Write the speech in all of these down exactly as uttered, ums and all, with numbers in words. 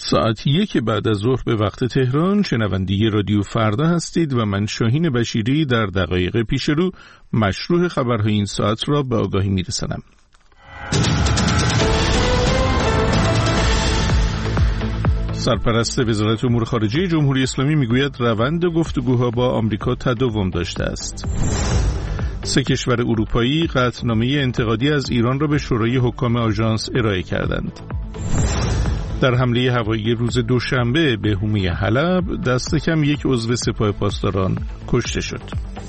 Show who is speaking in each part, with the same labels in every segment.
Speaker 1: ساعت یک بعد از ظهر به وقت تهران شنونده رادیو فردا هستید و من شاهین بشیری در دقایق پیش رو مشروع خبرهای این ساعت را به آگاهی میرسانم. سرپرست وزارت امور خارجه جمهوری اسلامی میگوید روند گفتگوها با آمریکا تداوم داشته است. سه کشور اروپایی قطعنامه انتقادی از ایران را به شورای حکام آژانس ارائه کردند. در حمله هوایی روز دوشنبه به حومه حلب دست کم یک عضو سپاه پاسداران کشته شد.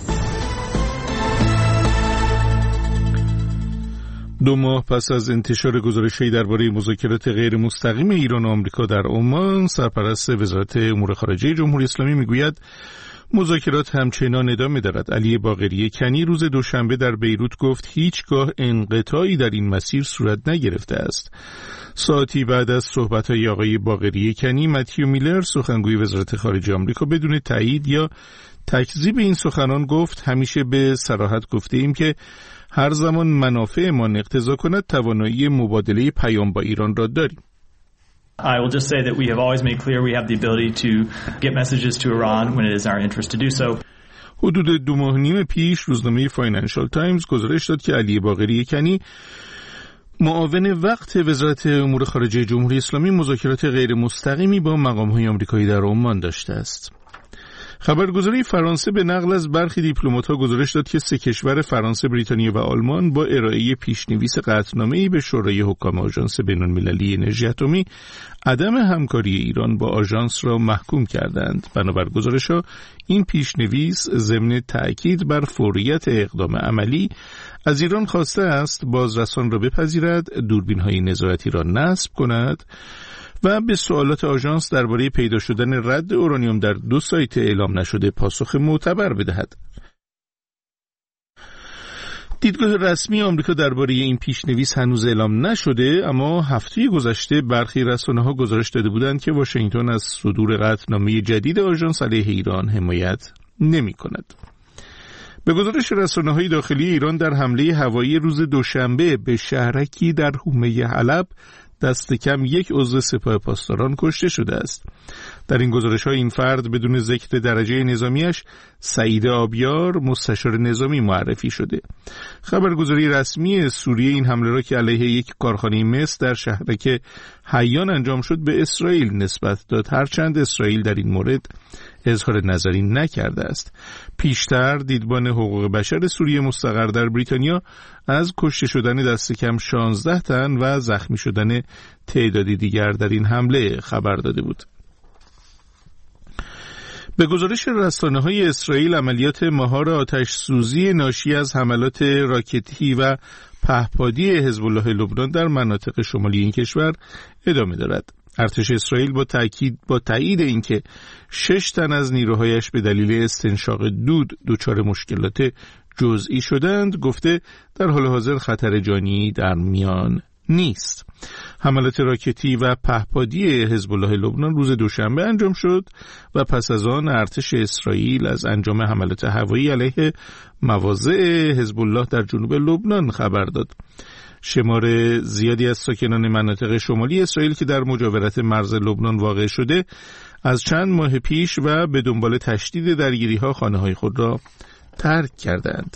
Speaker 1: دو ماه پس از انتشار گزارش‌هایی درباره مذاکرات غیر مستقیم ایران و آمریکا در عمان، سرپرست وزارت امور خارجه جمهوری اسلامی میگوید مذاکرات همچنان ادامه دارد. علی باقری کنی روز دوشنبه در بیروت گفت هیچگاه انقطاعی در این مسیر صورت نگرفته است. ساعتی بعد از صحبت‌های آقای باقری کنی، متیو میلر سخنگوی وزارت خارجه آمریکا بدون تایید یا تکذیب این سخنان گفت همیشه به صراحت گفته ایم که هر زمان منافعمان اقتضا کند توانایی مبادله پیام با ایران را داریم.
Speaker 2: I will just say that we have always made clear we have the ability to get messages to Iran when it is our interest to do so.
Speaker 1: حدود دو ماه نیم پیش روزنامه فاینانشال تایمز گزارش داد که علی باقری کنی معاون وقت وزارت امور خارجه جمهوری اسلامی مذاکرات غیر مستقیمی با مقام‌های آمریکایی در عمان داشته است. خبرگزاری فرانسه به نقل از برخی دیپلمات‌ها گزارش داد که سه کشور فرانسه، بریتانیا و آلمان با ارائه پیشنویس قطعنامه‌ای به شورای حکام آژانس بین‌المللی انرژی اتمی عدم همکاری ایران با آژانس را محکوم کردند. بنابر گزارش‌ها این پیشنویس ضمن تأکید بر فوریت اقدام عملی از ایران خواسته است بازرسان را بپذیرد، دوربین‌های نظارتی را نصب کند و به سوالات آژانس درباره پیدا شدن رد اورانیوم در دو سایت اعلام نشده پاسخ معتبر بدهد. دیدگاه رسمی آمریکا درباره این پیشنویس هنوز اعلام نشده، اما هفته گذشته برخی رسانه‌ها گزارش داده بودند که واشنگتن از صدور قطعنامه جدید آژانس علیه ایران حمایت نمی‌کند. به گزارش رسانه‌های داخلی ایران در حمله هوایی روز دوشنبه به شهرکی در حومه حلب دست کم یک عضو سپاه پاسداران کشته شده است. در این گزارش‌ها این فرد بدون ذکر درجه نظامیش سعید آبیار مستشار نظامی معرفی شده. خبرگزاری رسمی سوریه این حمله را که علیه یک کارخانه مس در شهرک حیان انجام شد به اسرائیل نسبت داد، هرچند اسرائیل در این مورد اظهار نظری نکرده است. پیشتر دیدبان حقوق بشر سوریه مستقر در بریتانیا از کشته شدن دست کم شانزده تن و زخمی شدن تعدادی دیگر در این حمله خبر داده بود. به گزارش رسانه‌های اسرائیل عملیات مهار آتش سوزی ناشی از حملات راکتی و پهپادی حزب الله لبنان در مناطق شمالی این کشور ادامه دارد. ارتش اسرائیل با تأکید با تایید اینکه شش تن از نیروهایش به دلیل استنشاق دود دچار مشکلات جزئی شدند، گفته در حال حاضر خطر جانی در میان نیست. حملات راکتی و پهپادی حزب الله لبنان روز دوشنبه انجام شد و پس از آن ارتش اسرائیل از انجام حملات هوایی علیه مواضع حزب الله در جنوب لبنان خبر داد. شمار زیادی از ساکنان مناطق شمالی اسرائیل که در مجاورت مرز لبنان واقع شده از چند ماه پیش و به دنبال تشدید درگیری‌ها خانه‌های خود را ترک کردند.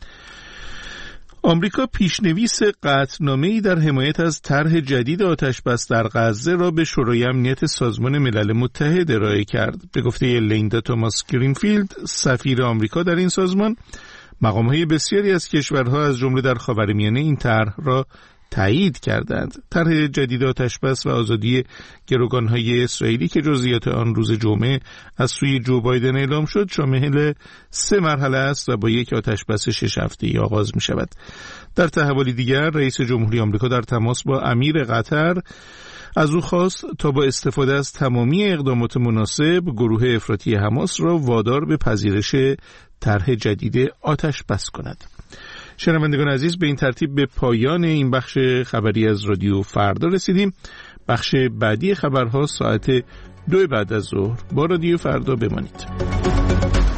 Speaker 1: آمریکا پیشنویس قطعنامه‌ای در حمایت از طرح جدید آتش‌بس در غزه را به شورای امنیت سازمان ملل متحد ارائه کرد. به گفته لیندا توماس گرینفیلد، سفیر آمریکا در این سازمان، مقام‌های بسیاری از کشورها از جمله در خاورمیانه این طرح را تایید کردند. طرح جدید آتش‌بس و آزادی گروگان‌های اسرائیلی که جزئیات آن روز جمعه از سوی جو بایدن اعلام شد شامل سه مرحله است و با یک آتش‌بس شش هفته‌ای آغاز می‌شود. در تحولی دیگر رئیس جمهوری آمریکا در تماس با امیر قطر از او خواست تا با استفاده از تمامی اقدامات مناسب گروه افراطی حماس را وادار به پذیرش طرح جدید آتش‌بس کند. شنوندگان عزیز، به این ترتیب به پایان این بخش خبری از رادیو فردا رسیدیم. بخش بعدی خبرها ساعت دو بعد از ظهر. با رادیو فردا بمانید.